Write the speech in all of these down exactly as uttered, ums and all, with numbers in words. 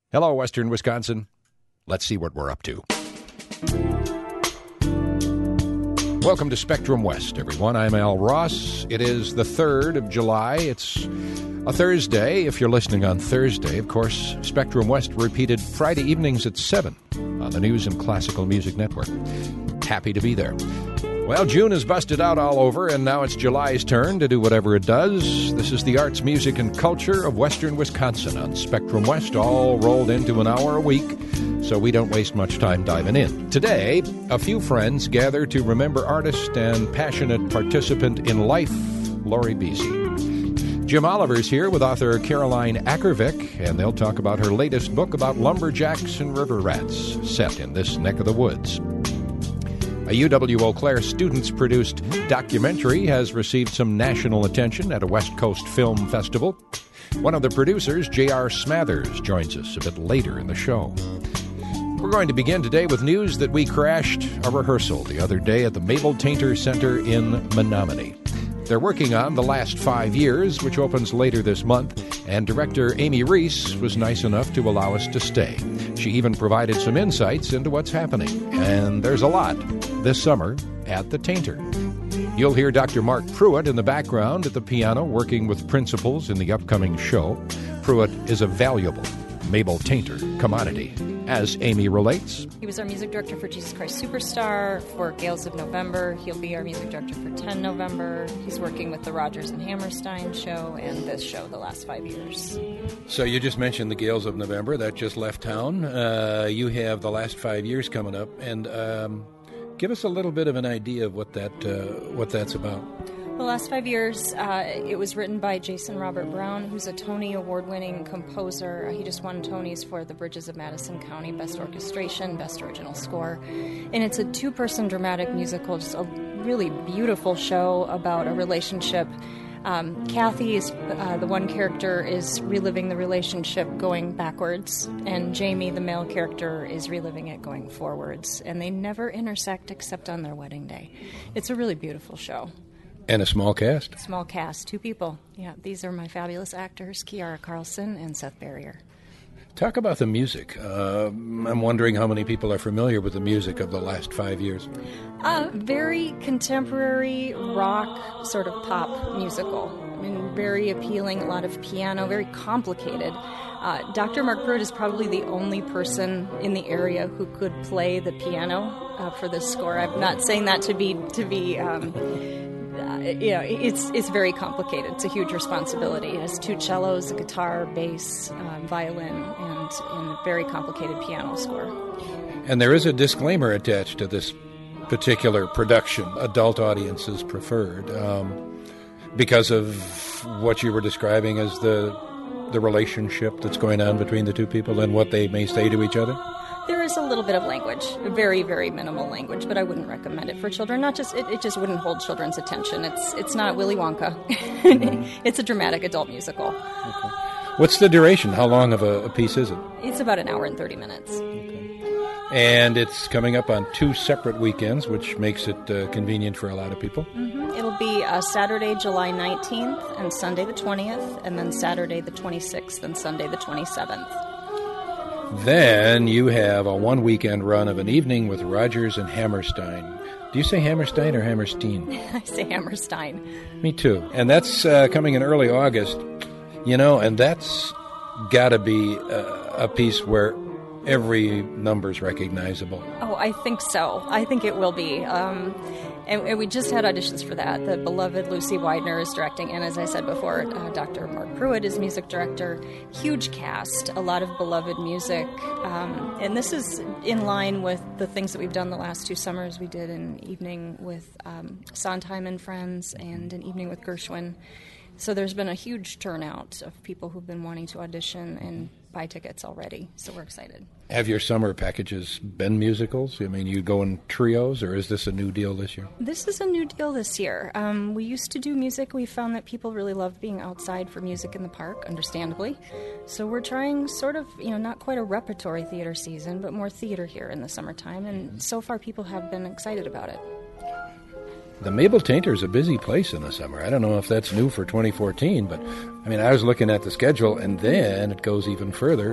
Hello, Western Wisconsin. Let's see what we're up to. Welcome to Spectrum West, everyone. I'm Al Ross. It is the third of July. It's a Thursday. If you're listening on Thursday, of course, Spectrum West repeated Friday evenings at seven on the News and Classical Music Network. Happy to be there. Well, June is busted out all over, and now it's July's turn to do whatever it does. This is the arts, music, and culture of Western Wisconsin on Spectrum West, all rolled into an hour a week, so we don't waste much time diving in. Today, a few friends gather to remember artist and passionate participant in life, Lori Beasy. Jim Oliver's here with author Caroline Ackervik, and they'll talk about her latest book about lumberjacks and river rats set in this neck of the woods. A U W-Eau Claire students-produced documentary has received some national attention at a West Coast film festival. One of the producers, J R Smathers, joins us a bit later in the show. We're going to begin today with news that we crashed a rehearsal the other day at the Mabel Tainter Center in Menominee. They're working on The Last Five Years, which opens later this month, and director Amy Reese was nice enough to allow us to stay. She even provided some insights into what's happening, and there's a lot this summer at the Tainter. You'll hear Doctor Mark Pruitt in the background at the piano working with principals in the upcoming show. Pruitt is a valuable Mabel Tainter commodity, as Amy relates. He was our music director for Jesus Christ Superstar, for Gales of November. He'll be our music director for ten November. He's working with the Rodgers and Hammerstein show and this show, The Last Five Years. So you just mentioned the Gales of November. That just left town. Uh, you have The Last Five Years coming up. And um, give us a little bit of an idea of what that uh, what that's about. The Last Five Years, uh, it was written by Jason Robert Brown, who's a Tony Award-winning composer. He just won Tonys for The Bridges of Madison County, Best Orchestration, Best Original Score. And it's a two-person dramatic musical, just a really beautiful show about a relationship. Um, Kathy, is, uh, the one character, is reliving the relationship going backwards, and Jamie, the male character, is reliving it going forwards. And they never intersect except on their wedding day. It's a really beautiful show. And a small cast? Small cast, two people. Yeah, these are my fabulous actors, Kiara Carlson and Seth Barrier. Talk about the music. Uh, I'm wondering how many people are familiar with the music of The Last Five Years. Uh, very contemporary rock, sort of pop musical. I mean, very appealing, a lot of piano, very complicated. Uh, Doctor Mark Pruitt is probably the only person in the area who could play the piano uh, for this score. I'm not saying that to be to be. Um, Uh, you know, it's it's very complicated. It's a huge responsibility. It has two cellos, a guitar, bass, um, violin, and, and a very complicated piano score. And there is a disclaimer attached to this particular production. Adult audiences preferred, um, because of what you were describing as the the relationship that's going on between the two people and what they may say to each other. There is a little bit of language, very, very minimal language, but I wouldn't recommend it for children. Not just it, it just wouldn't hold children's attention. It's it's not Willy Wonka. It's a dramatic adult musical. Okay. What's the duration? How long of a, a piece is it? It's about an hour and thirty minutes. Okay. And it's coming up on two separate weekends, which makes it uh, convenient for a lot of people. Mm-hmm. It'll be uh, Saturday, July nineteenth, and Sunday the twentieth, and then Saturday the twenty-sixth and Sunday the twenty-seventh. Then you have a one-weekend run of an evening with Rodgers and Hammerstein. Do you say Hammerstein or Hammerstein? I say Hammerstein. Me too. And that's uh, coming in early August, you know, and that's got to be a, a piece where every number's recognizable. Oh, I think so. I think it will be. Um, and, and we just had auditions for that. The beloved Lucy Widener is directing, and as I said before, uh, Doctor Mark Pruitt is music director. Huge cast, a lot of beloved music. Um, and this is in line with the things that we've done the last two summers. We did an evening with um, Sondheim and Friends and an evening with Gershwin. So there's been a huge turnout of people who've been wanting to audition and buy tickets already. So we're excited. Have your summer packages been musicals? I mean, you go in trios, or is this a new deal this year? This is a new deal this year. Um, we used to do music. We found that people really love being outside for music in the park, understandably. So we're trying sort of, you know, not quite a repertory theater season, but more theater here in the summertime. And so far people have been excited about it. The Mabel Tainter is a busy place in the summer. I don't know if that's new for twenty fourteen, but I mean, I was looking at the schedule, and then it goes even further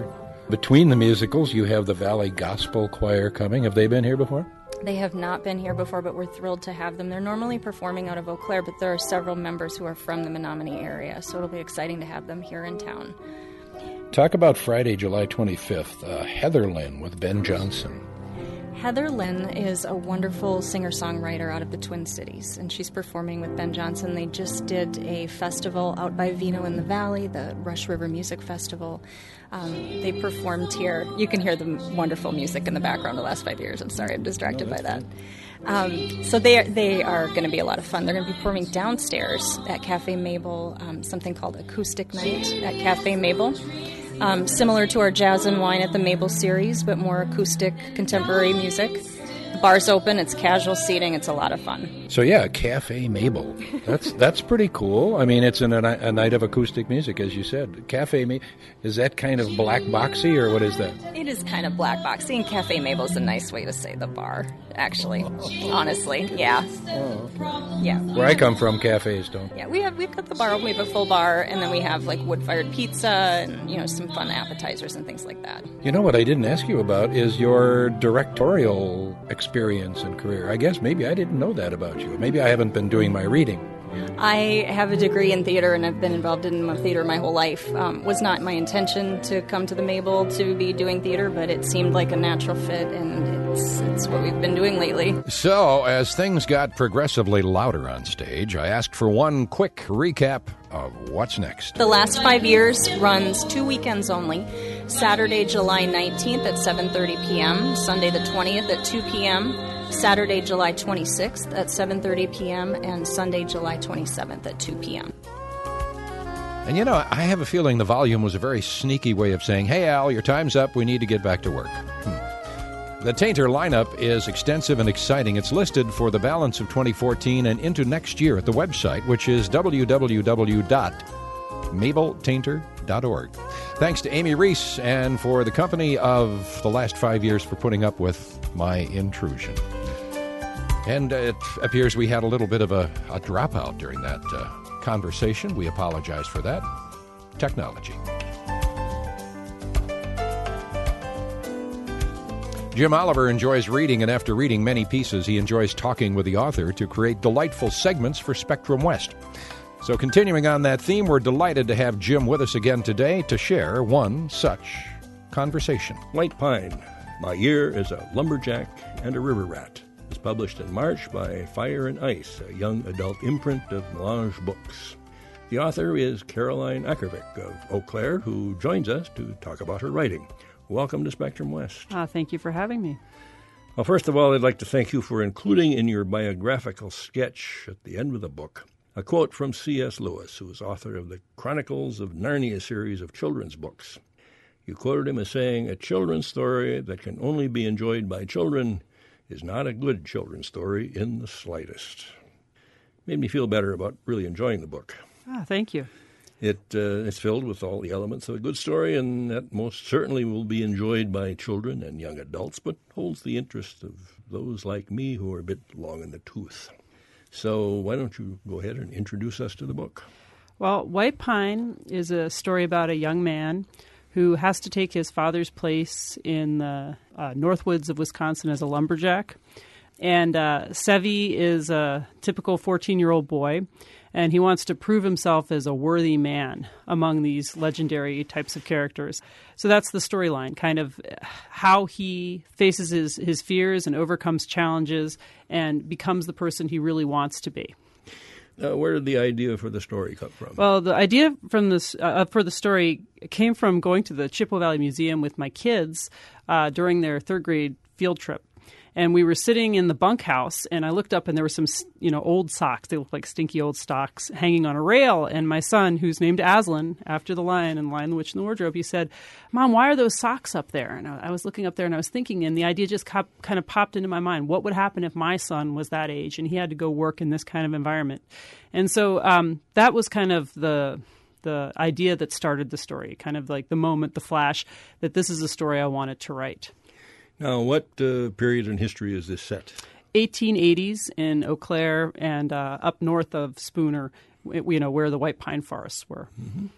Between the musicals, you have the Valley Gospel Choir coming. Have they been here before? They have not been here before, but we're thrilled to have them. They're normally performing out of Eau Claire, but there are several members who are from the Menominee area, so it'll be exciting to have them here in town. Talk about Friday, July twenty-fifth, uh, Heather Lynn with Ben Johnson. Heather Lynn is a wonderful singer-songwriter out of the Twin Cities, and she's performing with Ben Johnson. They just did a festival out by Vino in the Valley, the Rush River Music Festival. Um, they performed here. You can hear the wonderful music in the background the last five years. I'm sorry, I'm distracted no, by that. Um, so they are, they are going to be a lot of fun. They're going to be performing downstairs at Cafe Mabel, um, something called Acoustic Night at Cafe Mabel. Um, similar to our Jazz and Wine at the Mabel series, but more acoustic, contemporary music. The bar's open, it's casual seating, it's a lot of fun. So yeah, Cafe Mabel. That's that's pretty cool. I mean, it's an, a, a night of acoustic music, as you said. Cafe Mabel, is that kind of black boxy, or what is that? It is kind of black boxy, and Cafe Mabel is a nice way to say the bar, actually. Honestly, yeah. Oh, okay. Yeah. Where I come from, cafes don't. Yeah, we have we've got the bar open. We have a full bar, and then we have like wood-fired pizza and you know some fun appetizers and things like that. You know what I didn't ask you about is your directorial experience and career. I guess maybe I didn't know that about you. Maybe I haven't been doing my reading. I have a degree in theater, and I've been involved in theater my whole life. Um, was not my intention to come to the Mabel to be doing theater, but it seemed like a natural fit, and it's, it's what we've been doing lately. So, as things got progressively louder on stage, I asked for one quick recap of what's next. The last five years runs two weekends only. Saturday, July nineteenth at seven thirty p.m., Sunday the twentieth at two p.m., Saturday, July twenty-sixth at seven thirty p.m., and Sunday, July twenty-seventh at two p.m. And you know, I have a feeling the volume was a very sneaky way of saying, hey, Al, your time's up. We need to get back to work. Hmm. The Tainter lineup is extensive and exciting. It's listed for the balance of twenty fourteen and into next year at the website, which is w w w dot mabel tainter dot org. Thanks to Amy Reese and for the company of the last five years for putting up with my intrusion. And uh, it appears we had a little bit of a, a dropout during that uh, conversation. We apologize for that. Technology. Jim Oliver enjoys reading, and after reading many pieces, he enjoys talking with the author to create delightful segments for Spectrum West. So continuing on that theme, we're delighted to have Jim with us again today to share one such conversation. White Pine, My Year as a Lumberjack and a River Rat, is published in March by Fire and Ice, a young adult imprint of Melange Books. The author is Caroline Ackervik of Eau Claire, who joins us to talk about her writing. Welcome to Spectrum West. Uh, thank you for having me. Well, first of all, I'd like to thank you for including in your biographical sketch at the end of the book a quote from C S Lewis, who is author of the Chronicles of Narnia series of children's books. You quoted him as saying, "A children's story that can only be enjoyed by children is not a good children's story in the slightest." Made me feel better about really enjoying the book. Ah, thank you. It uh, it's filled with all the elements of a good story, and that most certainly will be enjoyed by children and young adults, but holds the interest of those like me who are a bit long in the tooth. So why don't you go ahead and introduce us to the book? Well, White Pine is a story about a young man who has to take his father's place in the uh, Northwoods of Wisconsin as a lumberjack. And uh, Sevi is a typical fourteen-year-old boy, and he wants to prove himself as a worthy man among these legendary types of characters. So that's the storyline, kind of how he faces his, his fears and overcomes challenges and becomes the person he really wants to be. Uh, where did the idea for the story come from? Well, the idea from this uh, for the story came from going to the Chippewa Valley Museum with my kids uh, during their third grade field trip. And we were sitting in the bunkhouse, and I looked up, and there were some, you know, old socks. They looked like stinky old socks hanging on a rail. And my son, who's named Aslan, after the Lion and Lion, the Witch, and the Wardrobe, he said, "Mom, why are those socks up there?" And I, I was looking up there, and I was thinking, and the idea just cop, kind of popped into my mind. What would happen if my son was that age, and he had to go work in this kind of environment? And so um, that was kind of the the idea that started the story, kind of like the moment, the flash, that this is a story I wanted to write. Now, what uh, period in history is this set? eighteen eighties in Eau Claire and uh, up north of Spooner, you know, where the White Pine forests were. Mm-hmm.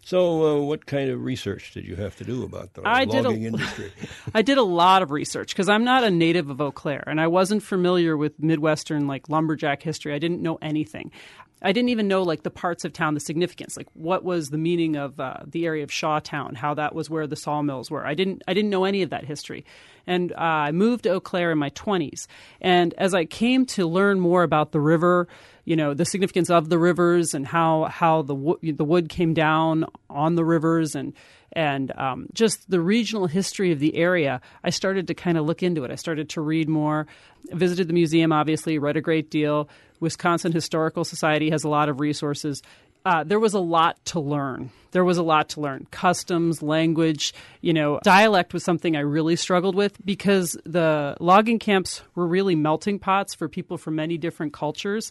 So uh, what kind of research did you have to do about the I logging did a, industry? I did a lot of research because I'm not a native of Eau Claire, and I wasn't familiar with Midwestern, like, lumberjack history. I didn't know anything. I didn't even know, like, the parts of town, the significance, like what was the meaning of uh, the area of Shawtown, how that was where the sawmills were. I didn't I didn't know any of that history. And uh, I moved to Eau Claire in my twenties. And as I came to learn more about the river, you know, the significance of the rivers and how how the wo- the wood came down on the rivers and and um, just the regional history of the area, I started to kind of look into it. I started to read more, visited the museum, obviously, read a great deal. Wisconsin Historical Society has a lot of resources. Uh, there was a lot to learn. There was a lot to learn. Customs, language, you know, dialect was something I really struggled with because the logging camps were really melting pots for people from many different cultures.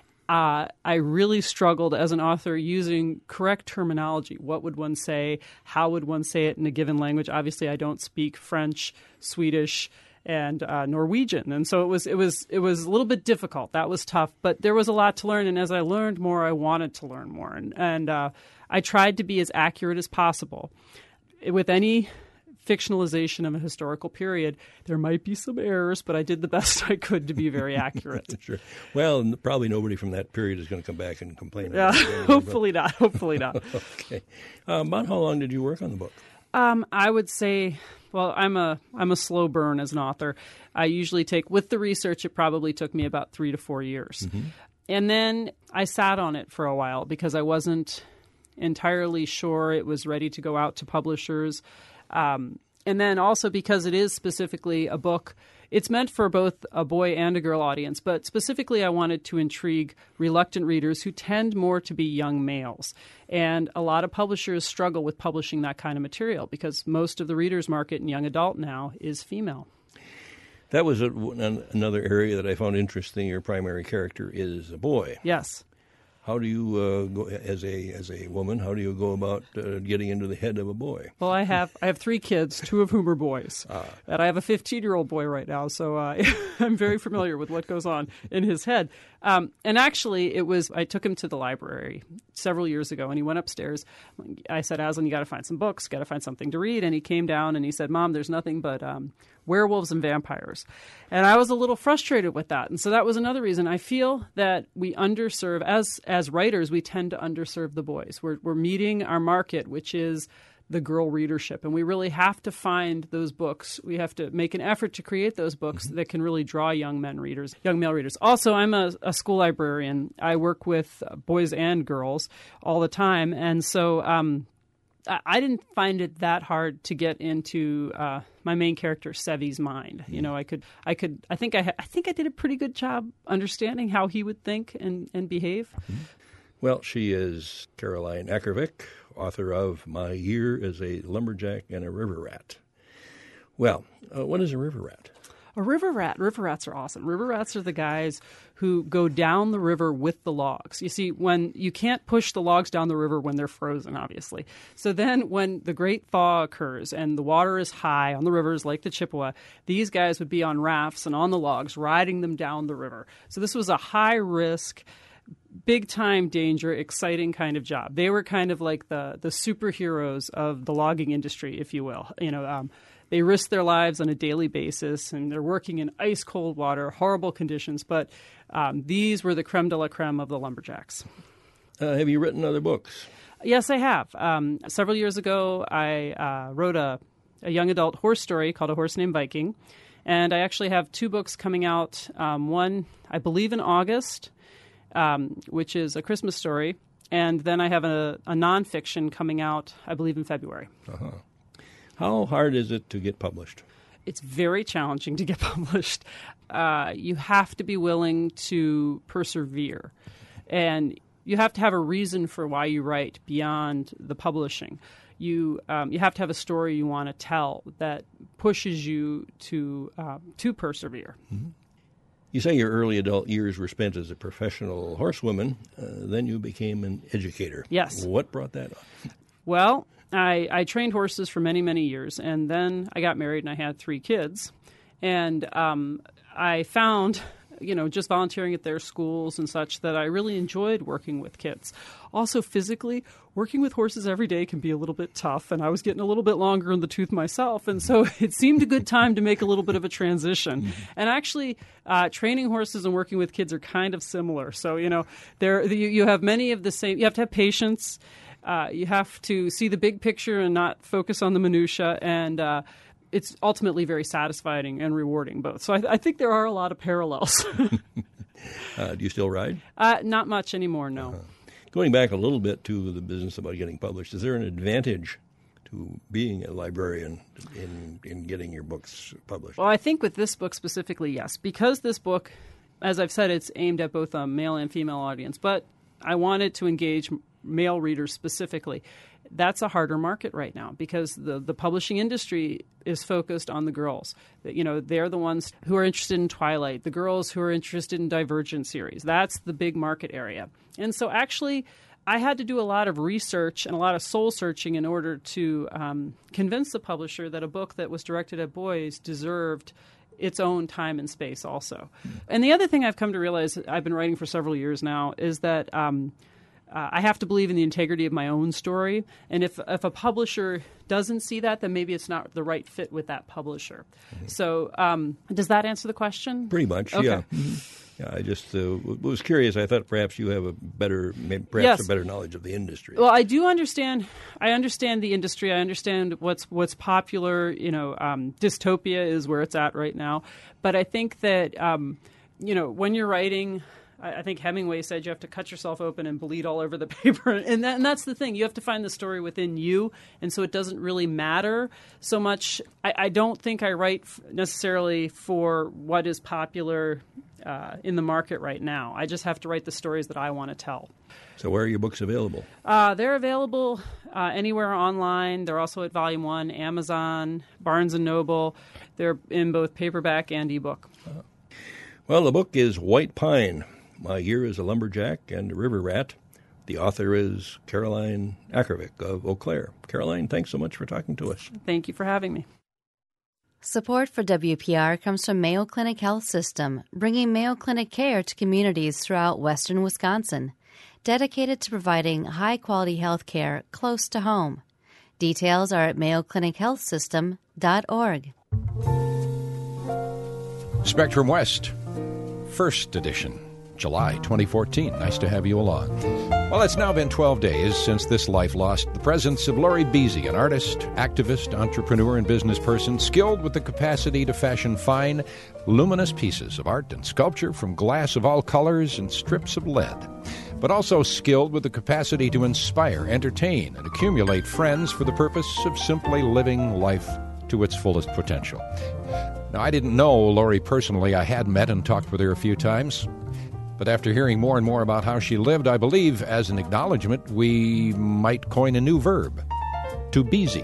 Uh, I really struggled as an author using correct terminology. What would one say? How would one say it in a given language? Obviously, I don't speak French, Swedish, and uh, Norwegian, and so it was it was it was a little bit difficult. That was tough, but there was a lot to learn. And as I learned more, I wanted to learn more, and and uh, I tried to be as accurate as possible. With any fictionalization of a historical period, there might be some errors, but I did the best I could to be very accurate. Sure. Well, n- probably nobody from that period is going to come back and complain. Yeah, About it, hopefully not. Hopefully not. Okay. Uh, about how long did you work on the book? Um, I would say, well, I'm a I'm a slow burn as an author. I usually take, with the research, it probably took me about three to four years. Mm-hmm. And then I sat on it for a while because I wasn't entirely sure it was ready to go out to publishers. Um, and then also because it is specifically a book, it's meant for both a boy and a girl audience, but specifically I wanted to intrigue reluctant readers who tend more to be young males. And a lot of publishers struggle with publishing that kind of material because most of the readers market in young adult now is female. That was a, an, another area that I found interesting. Your primary character is a boy. Yes. How do you, uh, go, as a as a woman, how do you go about uh, getting into the head of a boy? Well, I have I have three kids, two of whom are boys, ah. and I have a fifteen-year-old boy right now, so uh, I'm very familiar with what goes on in his head. Um, and actually, it was I took him to the library several years ago, and he went upstairs. I said, Aslan, you got to find some books, got to find something to read. And he came down and he said, Mom, there's nothing but um, werewolves and vampires. And I was a little frustrated with that. And so that was another reason. I feel that we underserve, as as writers, we tend to underserve the boys. We're, we're meeting our market, which is the girl readership. And we really have to find those books. We have to make an effort to create those books mm-hmm. that can really draw young men readers, young male readers. Also, I'm a, a school librarian. I work with boys and girls all the time. And so um, I, I didn't find it that hard to get into uh, my main character, Sevi's mind. Mm-hmm. You know, I could, I could, I think I, ha- I think I did a pretty good job understanding how he would think and, and behave. Mm-hmm. Well, she is Caroline Ackervik, author of My Year as a Lumberjack and a River Rat. Well, uh, what is a river rat? A river rat. River rats are awesome. River rats are the guys who go down the river with the logs. You see, when you can't push the logs down the river when they're frozen, obviously. So then when the great thaw occurs and the water is high on the rivers like the Chippewa, these guys would be on rafts and on the logs riding them down the river. So this was a high-risk, big-time danger, exciting kind of job. They were kind of like the the superheroes of the logging industry, if you will. You know, um, they risk their lives on a daily basis, and they're working in ice-cold water, horrible conditions. But um, these were the creme de la creme of the lumberjacks. Uh, have you written other books? Yes, I have. Um, several years ago, I uh, wrote a, a young adult horse story called A Horse Named Viking. And I actually have two books coming out, um, one, I believe, in August, Um, which is A Christmas Story, and then I have a, a nonfiction coming out, I believe, in February. Uh-huh. How hard is it to get published? It's very challenging to get published. Uh, you have to be willing to persevere, and you have to have a reason for why you write beyond the publishing. You um, you have to have a story you want to tell that pushes you to uh, to persevere. Mm-hmm. You say your early adult years were spent as a professional horsewoman. Uh, then you became an educator. Yes. What brought that on? Well, I, I trained horses for many, many years, and then I got married and I had three kids. And um, I found you know, just volunteering at their schools and such, that I really enjoyed working with kids. Also, physically, working with horses every day can be a little bit tough, and I was getting a little bit longer in the tooth myself, and so it seemed a good time to make a little bit of a transition. Mm-hmm. And actually, uh, training horses and working with kids are kind of similar. So, you know, there you, you have many of the same. You have to have patience. Uh, you have to see the big picture and not focus on the minutia, and uh, it's ultimately very satisfying and rewarding both. So I, I think there are a lot of parallels. uh, do you still ride? Uh, not much anymore, no. Uh-huh. Going back a little bit to the business about getting published, is there an advantage to being a librarian in in getting your books published? Well, I think with this book specifically, yes. Because this book, as I've said, it's aimed at both a male and female audience, but I wanted to engage male readers specifically. That's a harder market right now because the, the publishing industry is focused on the girls. You know, they're the ones who are interested in Twilight, the girls who are interested in Divergent series. That's the big market area. And so actually, I had to do a lot of research and a lot of soul searching in order to um, convince the publisher that a book that was directed at boys deserved its own time and space also. And the other thing I've come to realize, I've been writing for several years now, is that um, Uh, I have to believe in the integrity of my own story. And if if a publisher doesn't see that, then maybe it's not the right fit with that publisher. Mm-hmm. So um, does that answer the question? Pretty much, okay. yeah. Mm-hmm. Yeah, I just uh, was curious. I thought perhaps you have a better, perhaps yes. a better knowledge of the industry. Well, I do understand. I understand the industry. I understand what's what's popular. You know, um, dystopia is where it's at right now. But I think that um, you know, when you're writing, I think Hemingway said you have to cut yourself open and bleed all over the paper. And, that, and that's the thing. You have to find the story within you. And so it doesn't really matter so much. I, I don't think I write necessarily for what is popular uh, in the market right now. I just have to write the stories that I want to tell. So where are your books available? Uh, they're available uh, anywhere online. They're also at Volume one, Amazon, Barnes and Noble. They're in both paperback and ebook. Uh, well, the book is White Pine, My Year as a Lumberjack and a River Rat. The author is Caroline Akervik of Eau Claire. Caroline, thanks so much for talking to us. Thank you for having me. Support for W P R comes from Mayo Clinic Health System, bringing Mayo Clinic care to communities throughout western Wisconsin, dedicated to providing high-quality health care close to home. Details are at mayo clinic health system dot org. Spectrum West, first edition. July twenty fourteen. Nice to have you along. Well, it's now been twelve days since this life lost the presence of Lori Beasy, an artist, activist, entrepreneur, and business person skilled with the capacity to fashion fine, luminous pieces of art and sculpture from glass of all colors and strips of lead, but also skilled with the capacity to inspire, entertain, and accumulate friends for the purpose of simply living life to its fullest potential. Now, I didn't know Lori personally. I had met and talked with her a few times. But after hearing more and more about how she lived, I believe, as an acknowledgement, we might coin a new verb, to Beasy.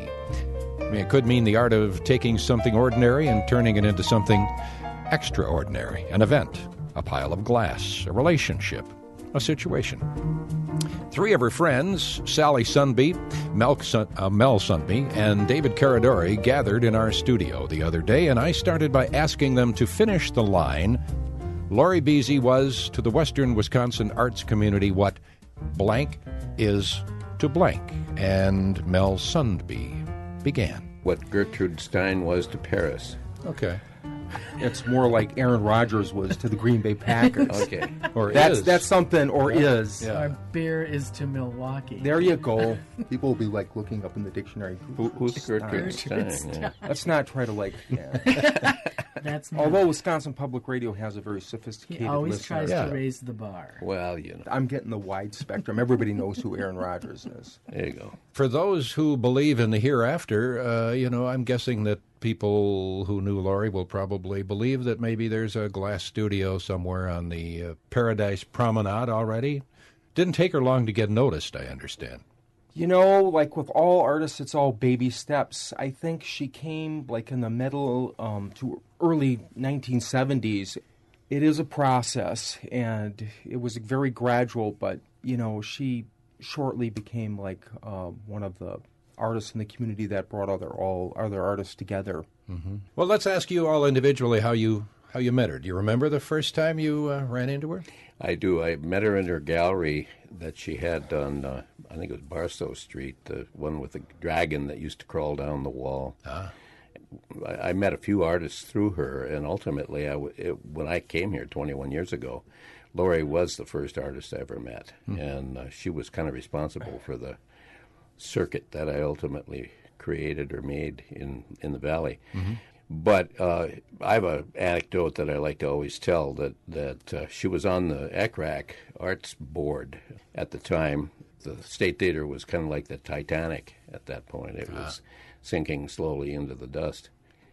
I mean, it could mean the art of taking something ordinary and turning it into something extraordinary, an event, a pile of glass, a relationship, a situation. Three of her friends, Sally Sunby, Mel, Sun, uh, Mel Sunby, and David Caradori, gathered in our studio the other day, and I started by asking them to finish the line, Lori Beasy was to the Western Wisconsin arts community what blank is to blank. And Mel Sunby began. What Gertrude Stein was to Paris. Okay. It's more like Aaron Rodgers was to the Green Bay Packers. Okay. Or that's, is. That's something, or yeah. is. Yeah. Our bear is to Milwaukee. There you go. People will be like looking up in the dictionary. Who, who's Gertrude Stein? Stein. Yeah. Let's not try to like... Yeah. That's not. Although Wisconsin Public Radio has a very sophisticated He always listener. tries Yeah. to raise the bar. Well, you know. I'm getting the wide spectrum. Everybody knows who Aaron Rodgers is. There you go. For those who believe in the hereafter, uh, you know, I'm guessing that people who knew Lori will probably believe that maybe there's a glass studio somewhere on the uh, Paradise Promenade already. Didn't take her long to get noticed, I understand. You know, like with all artists, it's all baby steps. I think she came like in the middle um, to early nineteen seventies. It is a process, and it was very gradual, but, you know, she shortly became like uh, one of the artists in the community that brought other all other artists together. Mm-hmm. Well, let's ask you all individually how you how you met her. Do you remember the first time you uh, ran into her? I do. I met her in her gallery that she had on, uh, I think it was Barstow Street, the one with the dragon that used to crawl down the wall. Ah. I, I met a few artists through her, and ultimately, I w- it, when I came here twenty-one years ago, Laurie was the first artist I ever met, mm-hmm. and uh, she was kind of responsible for the circuit that I ultimately created or made in, in the Valley. Mm-hmm. But uh, I have an anecdote that I like to always tell, that, that uh, she was on the E C R A C Arts Board at the time. The State Theater was kind of like the Titanic at that point. It was ah. sinking slowly into the dust.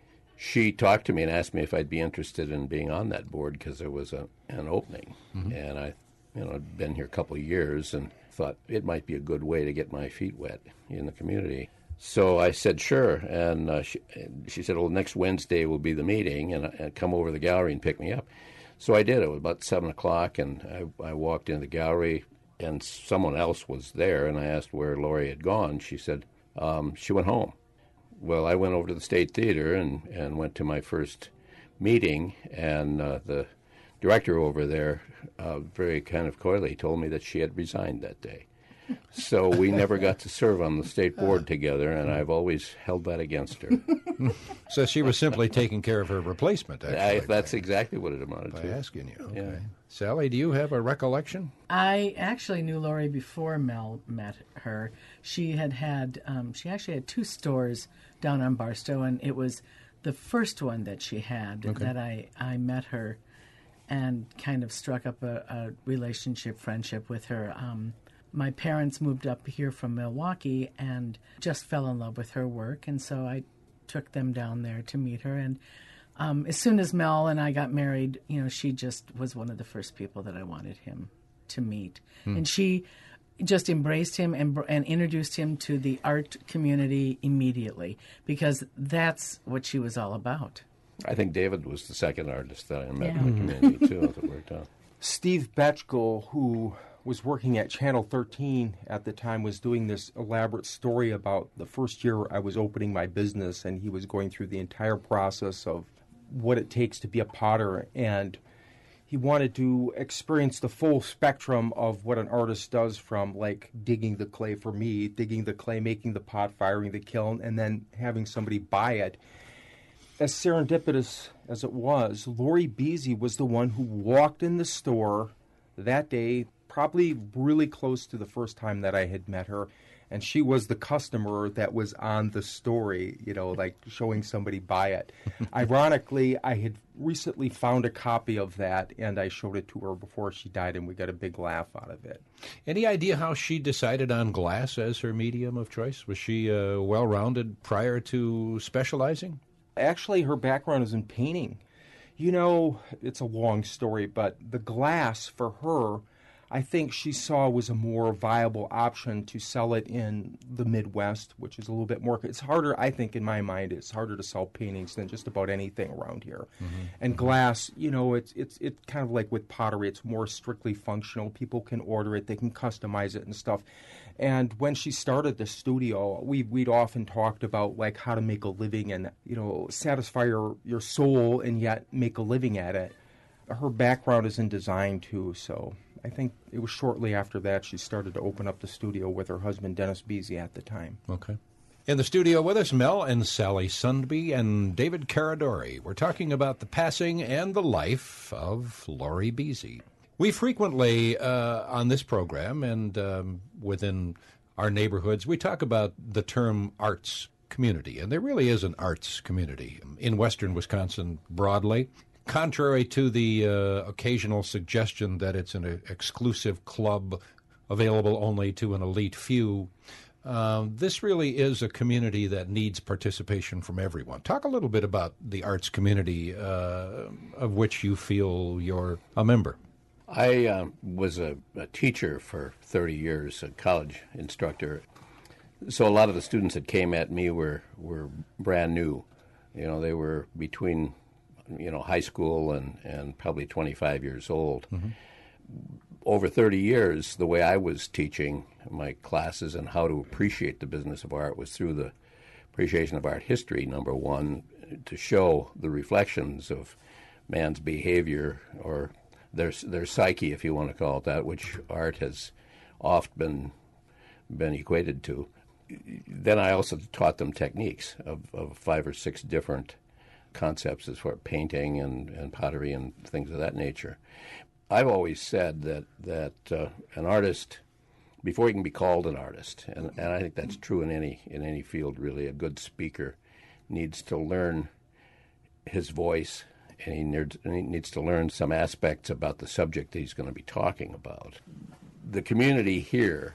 She talked to me and asked me if I'd be interested in being on that board because there was a, an opening. Mm-hmm. And I, you know, I'd been here a couple of years and thought it might be a good way to get my feet wet in the community. So I said, sure, and uh, she, she said, well, next Wednesday will be the meeting, and, and come over to the gallery and pick me up. So I did. It was about seven o'clock, and I, I walked into the gallery, and someone else was there, and I asked where Laurie had gone. She said, um, she went home. Well, I went over to the State Theater and, and went to my first meeting, and uh, the director over there, uh, very kind of coyly, told me that she had resigned that day. So we never got to serve on the state board together, and I've always held that against her. So she was simply taking care of her replacement, actually. I, that's by, exactly what it amounted by to. By asking you. Okay. Yeah. Sally, do you have a recollection? I actually knew Laurie before Mel met her. She had had, um, she actually had two stores down on Barstow, and it was the first one that she had okay. that I, I met her and kind of struck up a, a relationship, friendship with her. Um, My parents moved up here from Milwaukee and just fell in love with her work, and so I took them down there to meet her. And um, as soon as Mel and I got married, you know, she just was one of the first people that I wanted him to meet. Hmm. And she just embraced him and, and introduced him to the art community immediately, because that's what she was all about. I think David was the second artist that I met yeah. in the community, too, as it worked out. Steve Betchkel, who was working at Channel thirteen at the time, was doing this elaborate story about the first year I was opening my business, and he was going through the entire process of what it takes to be a potter, and he wanted to experience the full spectrum of what an artist does, from like digging the clay for me, digging the clay, making the pot, firing the kiln, and then having somebody buy it. As serendipitous as it was, Laurie Beasy was the one who walked in the store that day, probably really close to the first time that I had met her, and she was the customer that was on the story, you know, like showing somebody buy it. Ironically, I had recently found a copy of that, and I showed it to her before she died, and we got a big laugh out of it. Any idea how she decided on glass as her medium of choice? Was she uh, well-rounded prior to specializing? Actually, her background is in painting. You know, it's a long story, but the glass for her, I think she saw was a more viable option to sell it in the Midwest, which is a little bit more. It's harder, I think, in my mind, it's harder to sell paintings than just about anything around here. Mm-hmm. And glass, you know, it's it's it's kind of like with pottery. It's more strictly functional. People can order it, they can customize it and stuff. And when she started the studio, we we'd often talked about like how to make a living and, you know, satisfy your, your soul and yet make a living at it. Her background is in design too, so I think it was shortly after that she started to open up the studio with her husband, Dennis Beasy, at the time. Okay. In the studio with us, Mel and Sally Sundby and David Caradori. We're talking about the passing and the life of Laurie Beasy. We frequently, uh, on this program and um, within our neighborhoods, we talk about the term arts community, and there really is an arts community in western Wisconsin broadly. Contrary to the uh, occasional suggestion that it's an uh, exclusive club available only to an elite few, uh, this really is a community that needs participation from everyone. Talk a little bit about the arts community uh, of which you feel you're a member. I uh, was a, a teacher for thirty years, a college instructor. So a lot of the students that came at me were, were brand new. You know, they were between, you know, high school and, and probably twenty-five years old. Mm-hmm. Over thirty years, the way I was teaching my classes and how to appreciate the business of art was through the appreciation of art history, number one, to show the reflections of man's behavior or their their psyche, if you want to call it that, which art has oft been been equated to. Then I also taught them techniques of, of five or six different concepts as far as painting and, and pottery and things of that nature. I've always said that that uh, an artist, before he can be called an artist, and, and I think that's true in any in any field really, a good speaker needs to learn his voice, and he needs, and he needs to learn some aspects about the subject that he's going to be talking about. The community here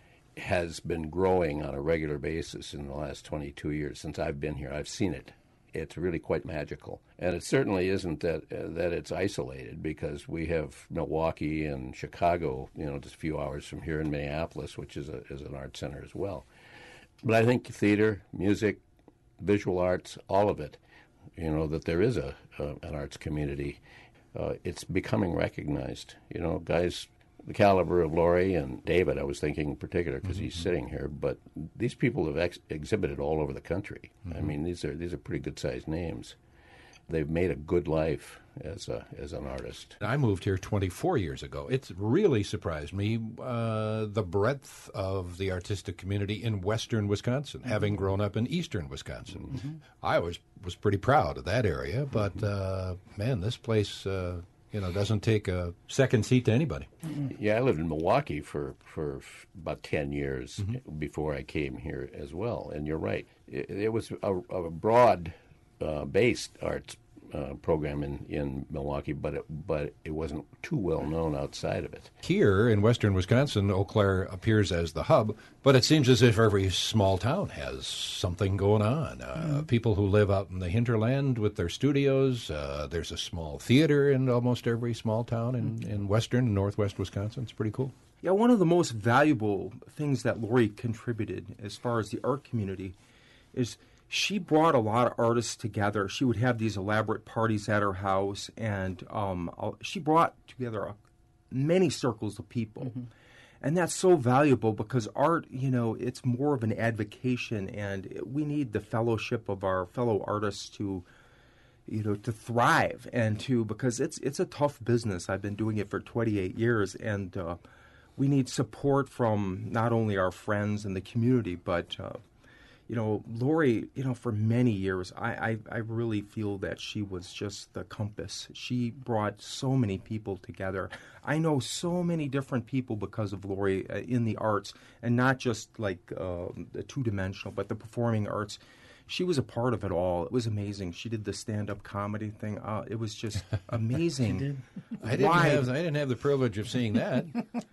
has been growing on a regular basis in the last twenty-two years since I've been here. I've seen it. It's really quite magical. And it certainly isn't that uh, that it's isolated, because we have Milwaukee and Chicago, you know, just a few hours from here, in Minneapolis, which is a, is an art center as well. But I think theater, music, visual arts, all of it, you know, that there is a, a an arts community. Uh, it's becoming recognized. You know, guys the caliber of Laurie and David, I was thinking in particular because mm-hmm. he's sitting here, but these people have ex- exhibited all over the country. Mm-hmm. I mean, these are these are pretty good-sized names. They've made a good life as a as an artist. I moved here twenty-four years ago. It's really surprised me uh, the breadth of the artistic community in western Wisconsin, mm-hmm. having grown up in eastern Wisconsin. Mm-hmm. I was was pretty proud of that area, but uh, man, this place uh, you know doesn't take a second seat to anybody. Mm-hmm. Yeah, I lived in Milwaukee for for about ten years mm-hmm. before I came here as well. And you're right, it, it was a, a broad. Uh, based arts uh, program in, in Milwaukee, but it, but it wasn't too well known outside of it. Here in western Wisconsin, Eau Claire appears as the hub, but it seems as if every small town has something going on. Uh, mm-hmm. People who live out in the hinterland with their studios, uh, there's a small theater in almost every small town in, mm-hmm. in western and northwest Wisconsin. It's pretty cool. Yeah, one of the most valuable things that Laurie contributed as far as the art community is she brought a lot of artists together. She would have these elaborate parties at her house, and um, she brought together many circles of people. Mm-hmm. And that's so valuable because art, you know, it's more of an advocation, and we need the fellowship of our fellow artists to, you know, to thrive and to, because it's it's a tough business. I've been doing it for twenty-eight years, and uh, we need support from not only our friends and the community, but uh, You know, Laurie, you know, for many years, I, I, I really feel that she was just the compass. She brought so many people together. I know so many different people because of Laurie uh, in the arts, and not just like uh, the two-dimensional, but the performing arts. She was a part of it all. It was amazing. She did the stand-up comedy thing. Uh, it was just amazing. She did. I didn't Why? have I didn't have the privilege of seeing that.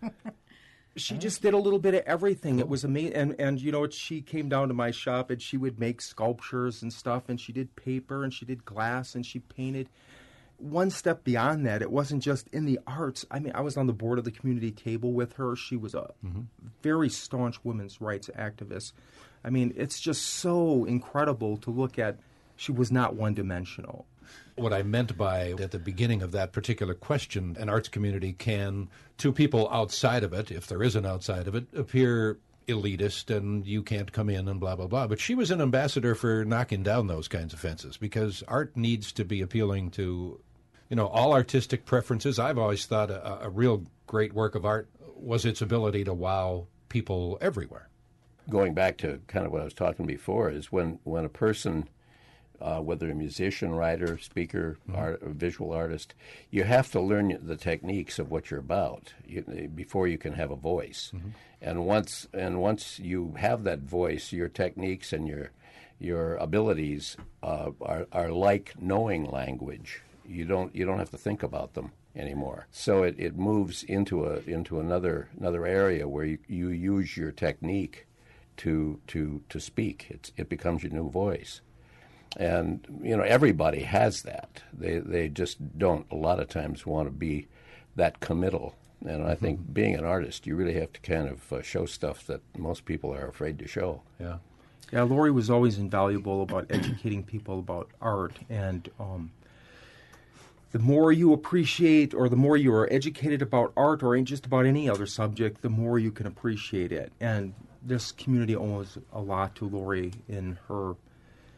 She just did a little bit of everything. It was amazing. And, and, you know, she came down to my shop, and she would make sculptures and stuff, and she did paper, and she did glass, and she painted. One step beyond that, it wasn't just in the arts. I mean, I was on the board of the community table with her. She was a mm-hmm. very staunch women's rights activist. I mean, it's just so incredible to look at. She was not one-dimensional. What I meant by, at the beginning of that particular question, an arts community can, to people outside of it, if there is an outside of it, appear elitist and you can't come in and blah, blah, blah. But she was an ambassador for knocking down those kinds of fences, because art needs to be appealing to, you know, all artistic preferences. I've always thought a, a real great work of art was its ability to wow people everywhere. Going back to kind of what I was talking before, is when, when a person... Uh, whether a musician, writer, speaker, mm-hmm. art, or visual artist, you have to learn the techniques of what you're about you, before you can have a voice. Mm-hmm. And once and once you have that voice, your techniques and your your abilities uh, are are like knowing language. You don't you don't have to think about them anymore. So it, it moves into a into another another area where you, you use your technique to to to speak. It's it becomes your new voice. And, you know, everybody has that. They they just don't, a lot of times, want to be that committal. And I think mm-hmm. being an artist, you really have to kind of uh, show stuff that most people are afraid to show. Yeah. Yeah, Laurie was always invaluable about educating people about art. And um, the more you appreciate, or the more you are educated about art, or just about any other subject, the more you can appreciate it. And this community owes a lot to Laurie in her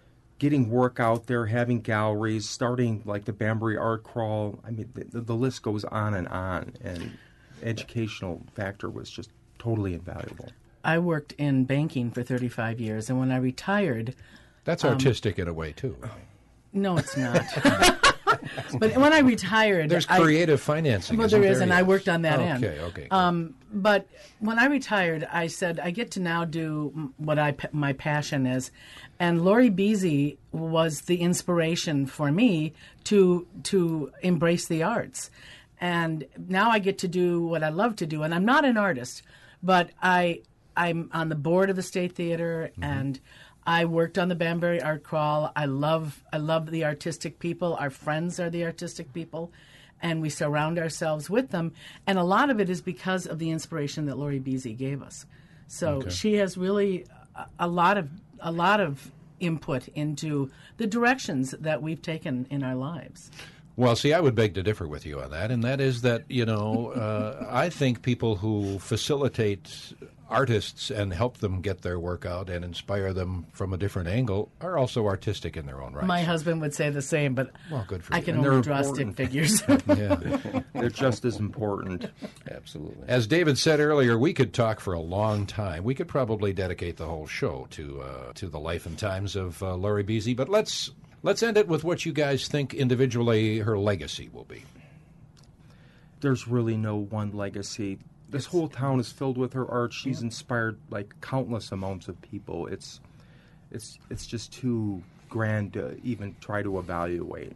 getting work out there, having galleries, starting like the Banbury Art Crawl. I mean, the, the list goes on and on, and educational factor was just totally invaluable. I worked in banking for thirty-five years, and when I retired... That's artistic um, in a way, too. No, it's not. But when I retired... There's I, creative financing. Well, there is, there? and I worked on that okay, end. Okay, okay. Um, but when I retired, I said, I get to now do what I my passion is. And Laurie Beasy was the inspiration for me to to embrace the arts. And now I get to do what I love to do. And I'm not an artist, but I, I'm on the board of the State Theater, mm-hmm. and I worked on the Banbury Art Crawl. I love I love the artistic people. Our friends are the artistic people, and we surround ourselves with them. And a lot of it is because of the inspiration that Laurie Beasy gave us. So Okay. she has really a, a lot of a lot of input into the directions that we've taken in our lives. Well, see, I would beg to differ with you on that, and that is that, you know, uh, I think people who facilitate artists and help them get their work out and inspire them from a different angle are also artistic in their own right. My husband would say the same, but well, good for I you. can And only they're draw important. stick figures. Yeah. They're just as important. Absolutely. As David said earlier, we could talk for a long time. We could probably dedicate the whole show to uh, to the life and times of uh, Laurie Beasy, but let's let's end it with what you guys think individually her legacy will be. There's really no one legacy. This whole town is filled with her art. She's Yeah. inspired like countless amounts of people. It's it's it's just too grand to even try to evaluate.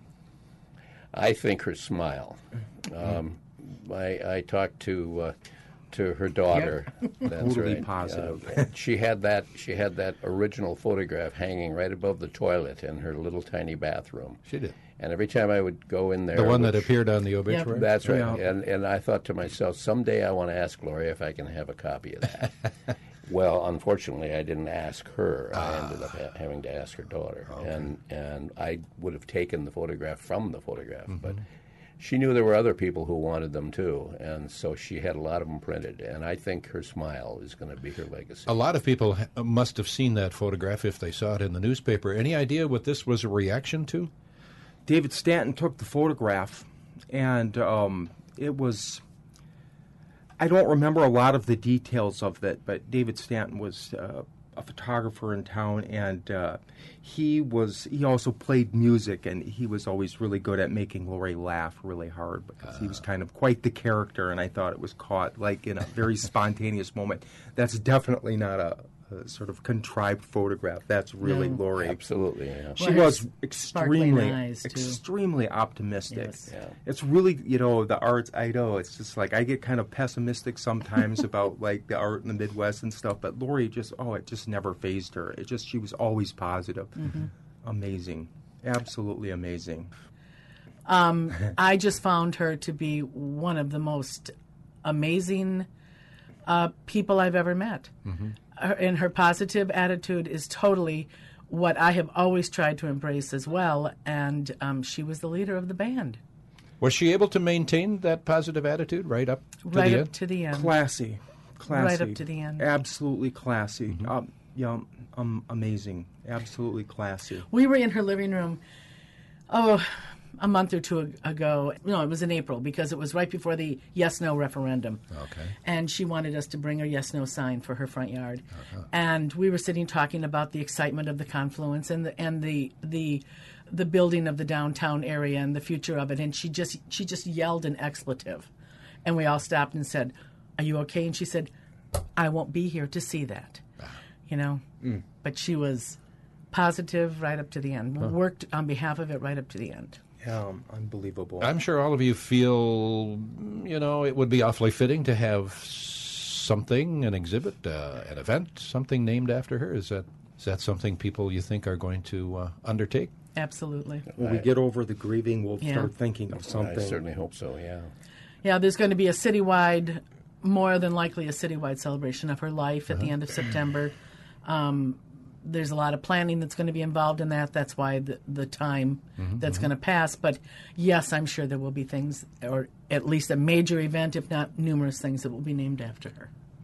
I think her smile. Um, I, I talked to uh, to her daughter. That's Totally right. positive. Uh, she had that. She had that original photograph hanging right above the toilet in her little tiny bathroom. She did. And every time I would go in there, The one that which- appeared on the obituary? That's right. Yeah. And and I thought to myself, someday I want to ask Laurie if I can have a copy of that. Well, unfortunately, I didn't ask her. I ended up ha- having to ask her daughter, Okay. and and I would have taken the photograph from the photograph, Mm-hmm. but she knew there were other people who wanted them too, and so she had a lot of them printed. And I think her smile is going to be her legacy. A lot of people ha- must have seen that photograph if they saw it in the newspaper. Any idea what this was a reaction to? David Stanton took the photograph, and um, it was. I don't remember a lot of the details of it, but David Stanton was uh, a photographer in town, and uh, he was. He also played music, and he was always really good at making Laurie laugh really hard because he was kind of quite the character. And I thought it was caught like in a very spontaneous moment. That's definitely not a, a sort of contrived photograph. That's really No. Laurie. Absolutely, yeah. She Well, her was sparkling extremely, eyes, too. extremely optimistic. Yes. Yeah. It's really, you know, the arts. I know it's just like I get kind of pessimistic sometimes about like the art in the Midwest and stuff. But Laurie just, oh, it just never fazed her. It just, she was always positive. Mm-hmm. Amazing, absolutely amazing. Um, I just found her to be one of the most amazing uh, people I've ever met. Mm-hmm. Her, and her positive attitude is totally what I have always tried to embrace as well. And um, she was the leader of the band. Was she able to maintain that positive attitude right up to right the up end? to the end. Classy, classy, Right up to the end. Absolutely classy. Um, yeah, um, amazing. Absolutely classy. We were in her living room, oh, a month or two ago. No, it was in April because it was right before the yes-no referendum. Okay. And she wanted us to bring her yes-no sign for her front yard. And we were sitting talking about the excitement of the confluence and the and the the the building of the downtown area and the future of it. And she just she just yelled an expletive. And we all stopped and said, "Are you okay?" And she said, "I won't be here to see that." You know? But she was positive right up to the end. Worked on behalf of it right up to the end. Yeah, um, unbelievable. I'm sure all of you feel, you know, it would be awfully fitting to have something, an exhibit, uh, an event, something named after her. Is that is that something people you think are going to uh, undertake? Absolutely. When we get over the grieving, we'll Yeah. start thinking of I something. certainly hope so, yeah. Yeah, there's going to be a citywide, more than likely a citywide celebration of her life at the end of September. Um, there's a lot of planning that's going to be involved in that. That's why the, the time that's going to pass. But yes, I'm sure there will be things, or at least a major event, if not numerous things, that will be named after her.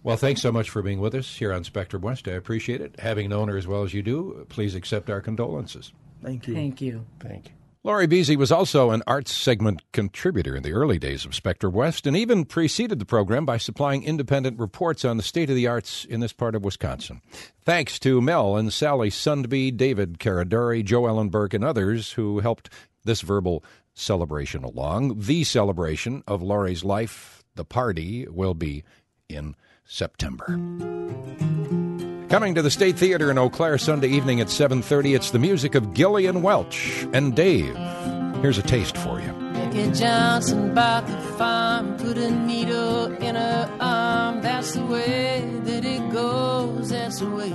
Well, thanks so much for being with us here on Spectrum West. I appreciate it. Having known her as well as you do, please accept our condolences. Thank you. Thank you. Thank you. Laurie Beasy was also an arts segment contributor in the early days of Spectrum West and even preceded the program by supplying independent reports on the state of the arts in this part of Wisconsin. Thanks to Mel and Sally Sundby, David Caradori, Joe Ellenberg, and others who helped this verbal celebration along. The celebration of Laurie's life, the party, will be in September. Coming to the State Theater in Eau Claire Sunday evening at seven thirty, it's the music of Gillian Welch and Dave. Here's a taste for you. Becky Johnson bought the farm, put a needle in her arm. That's the way that it goes, that's the way.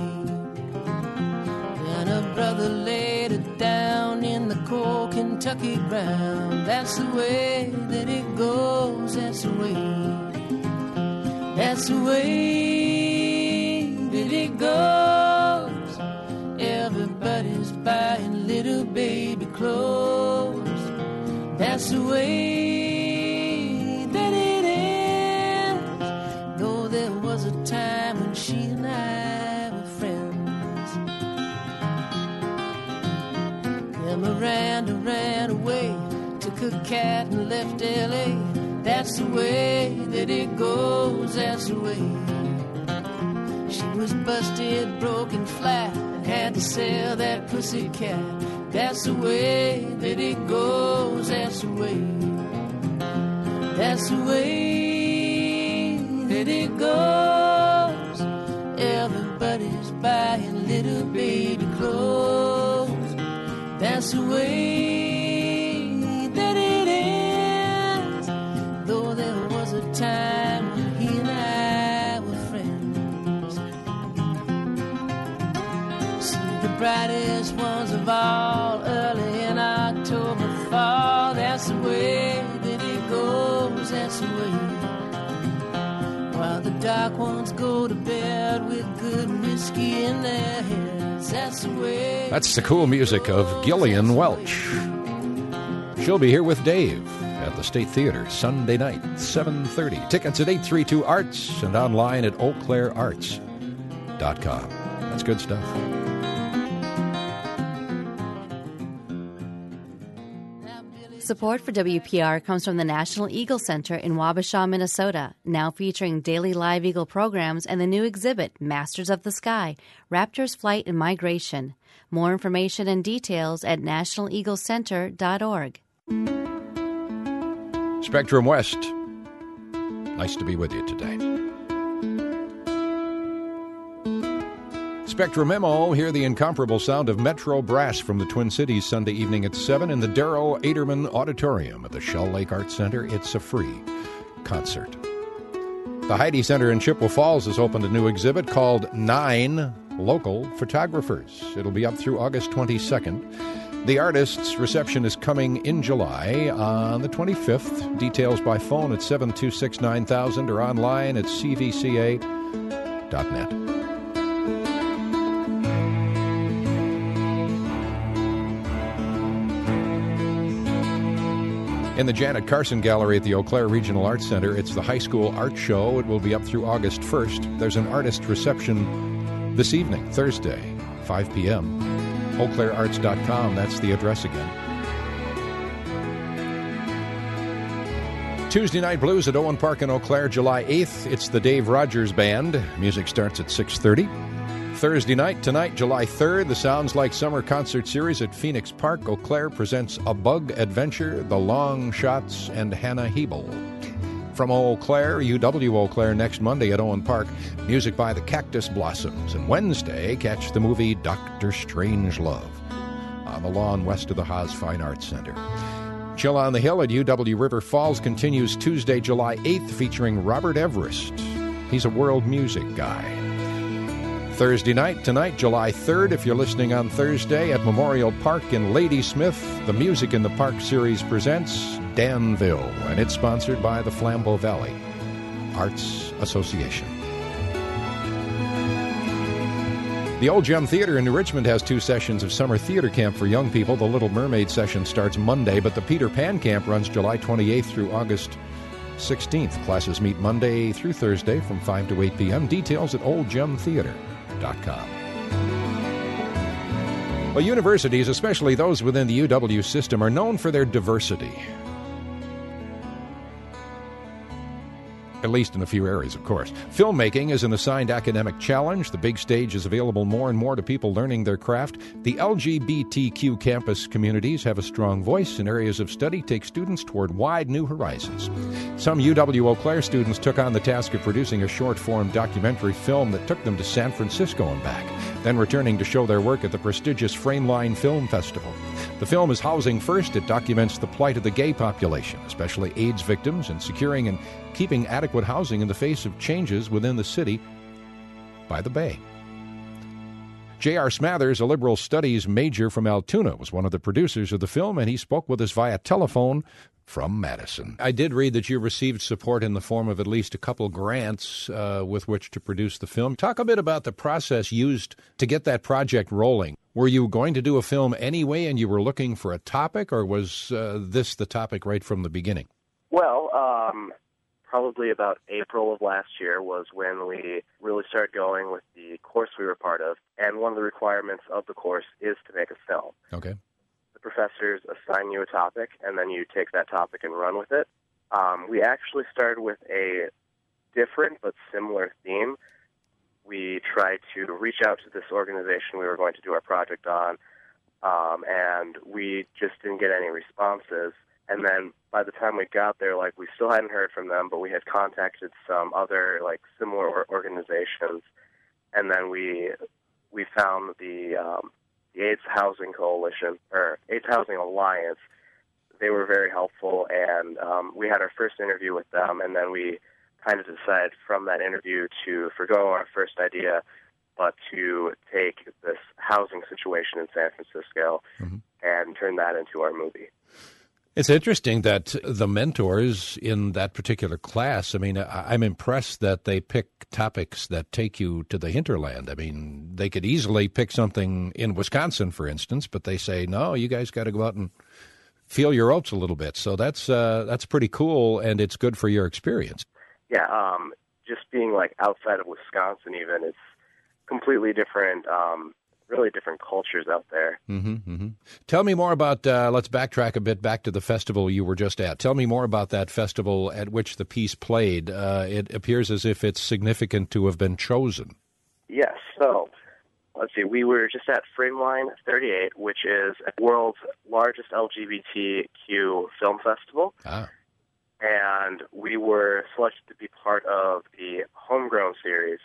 And her brother laid her down in the cold Kentucky ground. That's the way that it goes, that's the way. That's the way that it goes. Everybody's buying little baby clothes. That's the way that it ends. Though there was a time when she and I were friends. And Miranda ran away, took her cat and left L A. That's the way that it goes, that's the way. She was busted, broken flat, and had to sell that pussy cat. That's the way that it goes, that's the way. That's the way that it goes. Everybody's buying little baby clothes. That's the way that it ends. Though there was a time when he and I were friends. See the brightest ones of all early in October fall. That's the way that it goes, that's the way. While the dark ones go to bed with good whiskey in their heads. That's the way. That's the cool music of Gillian Welch. She'll be here with Dave at the State Theater Sunday night, seven thirty. Tickets at eight three two arts and online at eau claire arts dot com. That's good stuff. Support for W P R comes from the National Eagle Center in Wabasha, Minnesota, now featuring daily live eagle programs and the new exhibit, Masters of the Sky, Raptors Flight and Migration. More information and details at national eagle center dot org. Spectrum West, nice to be with you today. Spectrum Memo, hear the incomparable sound of Metro Brass from the Twin Cities Sunday evening at seven in the Darrell Aderman Auditorium at the Shell Lake Arts Center. It's a free concert. The Heidi Center in Chippewa Falls has opened a new exhibit called Nine Local Photographers. It'll be up through August twenty-second. The artist's reception is coming in July on the twenty-fifth. Details by phone at seven two six nine thousand or online at c v c a dot net. In the Janet Carson Gallery at the Eau Claire Regional Arts Center, it's the High School Art Show. It will be up through August first. There's an artist reception this evening, Thursday, five p.m. eau claire arts dot com, that's the address again. Tuesday Night Blues at Owen Park in Eau Claire, July eighth. It's the Dave Rogers Band. Music starts at six thirty. Thursday night, tonight, July third, the Sounds Like Summer concert series at Phoenix Park. Eau Claire presents A Bug Adventure, The Long Shots, and Hannah Hebel. From Eau Claire, U W Eau Claire next Monday at Owen Park. Music by the Cactus Blossoms. And Wednesday, catch the movie Doctor Strangelove on the lawn west of the Haas Fine Arts Center. Chill on the Hill at U W River Falls continues Tuesday, July eighth, featuring Robert Everest. He's a world music guy. Thursday night, tonight, July third, if you're listening on Thursday, at Memorial Park in Ladysmith, the Music in the Park series presents Danville, and it's sponsored by the Flambeau Valley Arts Association. The Old Gem Theater in New Richmond has two sessions of summer theater camp for young people. The Little Mermaid session starts Monday, but the Peter Pan camp runs July twenty-eighth through August sixteenth. Classes meet Monday through Thursday from five to eight p.m. Details at old gem theater dot com. Well, universities, especially those within the U W system, are known for their diversity. At least in a few areas, of course. Filmmaking is an assigned academic challenge. The big stage is available more and more to people learning their craft. The L G B T Q campus communities have a strong voice in areas of study, take students toward wide new horizons. Some U W Eau Claire students took on the task of producing a short-form documentary film that took them to San Francisco and back, then returning to show their work at the prestigious Frameline Film Festival. The film is Housing First. It documents the plight of the gay population, especially AIDS victims, and securing and keeping adequate housing in the face of changes within the city by the Bay. J R. Smathers, a liberal studies major from Altoona, was one of the producers of the film, and he spoke with us via telephone from Madison. I did read that you received support in the form of at least a couple grants uh, with which to produce the film. Talk a bit about the process used to get that project rolling. Were you going to do a film anyway and you were looking for a topic, or was uh, this the topic right from the beginning? Well, um, probably about April of last year was when we really started going with the course we were part of, and one of the requirements of the course is to make a film. Okay. The professors assign you a topic, and then you take that topic and run with it. Um, we actually started with a different but similar theme. We tried to reach out to this organization we were going to do our project on, um, and we just didn't get any responses. And then by the time we got there, like, we still hadn't heard from them, but we had contacted some other, like, similar organizations. And then we we found the um, the AIDS Housing Coalition, or AIDS Housing Alliance. They were very helpful, and um, we had our first interview with them, and then we kind of decided from that interview to forgo our first idea, but to take this housing situation in San Francisco mm-hmm. and turn that into our movie. It's interesting that the mentors in that particular class, I mean, I'm impressed that they pick topics that take you to the hinterland. I mean, they could easily pick something in Wisconsin, for instance, but they say, no, you guys got to go out and feel your oats a little bit. So that's uh, that's pretty cool, and it's good for your experience. Yeah, um, just being, like, outside of Wisconsin even, it's completely different, um, really different cultures out there. Mm-hmm, mm-hmm. Tell me more about, uh, let's backtrack a bit back to the festival you were just at. Tell me more about that festival at which the piece played. Uh, it appears as if it's significant to have been chosen. Yes, so let's see, we were just at Frameline thirty-eight, which is the world's largest L G B T Q film festival. Ah. And we were selected to be part of the Homegrown series.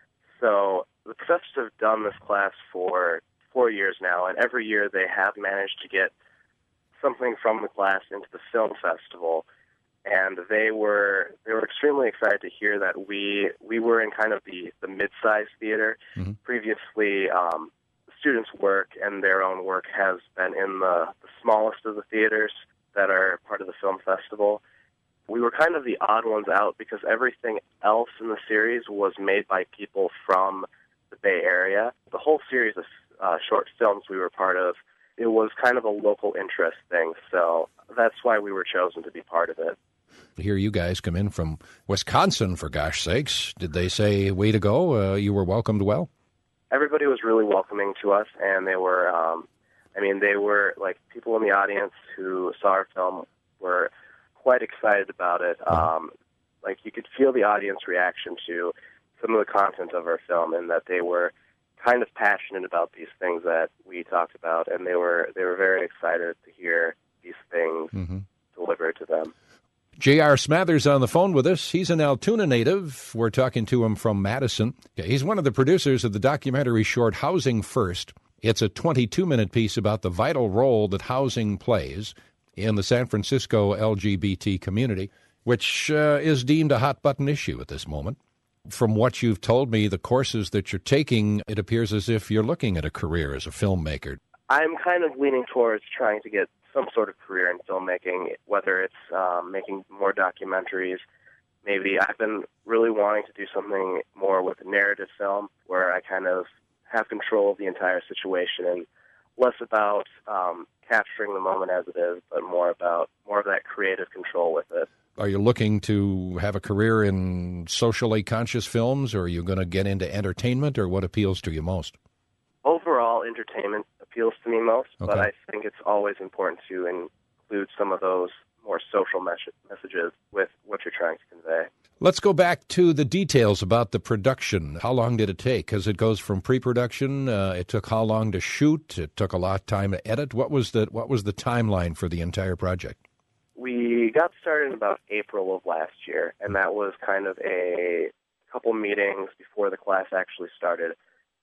So the professors have done this class for four years now, and every year they have managed to get something from the class into the film festival. And they were they were extremely excited to hear that we we were in kind of the, the mid-sized theater. Mm-hmm. Previously, um, the students' work and their own work has been in the, the smallest of the theaters that are part of the film festival. We were kind of the odd ones out because everything else in the series was made by people from the Bay Area. The whole series of uh, short films we were part of, it was kind of a local interest thing, so that's why we were chosen to be part of it. Here you guys come in from Wisconsin, for gosh sakes. Did they say, way to go, uh, you were welcomed well? Everybody was really welcoming to us, and they were, um, I mean, they were, like, people in the audience who saw our film were quite excited about it. Um, like, you could feel the audience reaction to some of the content of our film, and that they were kind of passionate about these things that we talked about, and they were they were very excited to hear these things mm-hmm. delivered to them. J R. Smathers on the phone with us. He's an Altoona native. We're talking to him from Madison. He's one of the producers of the documentary short Housing First. It's a twenty-two minute piece about the vital role that housing plays in the San Francisco L G B T community, which uh, is deemed a hot-button issue at this moment. From what you've told me, the courses that you're taking, it appears as if you're looking at a career as a filmmaker. I'm kind of leaning towards trying to get some sort of career in filmmaking, whether it's um, making more documentaries. Maybe I've been really wanting to do something more with narrative film, where I kind of have control of the entire situation and less about um, capturing the moment as it is, but more about more of that creative control with it. Are you looking to have a career in socially conscious films, or are you going to get into entertainment, or what appeals to you most? Overall, entertainment appeals to me most, Okay. but I think it's always important to include some of those more social mes- messages with what you're trying to convey. Let's go back to the details about the production. How long did it take? Because it goes from pre-production. Uh, it took how long to shoot? It took a lot of time to edit. What was the what was the timeline for the entire project? We got started in about April of last year, and that was kind of a couple meetings before the class actually started.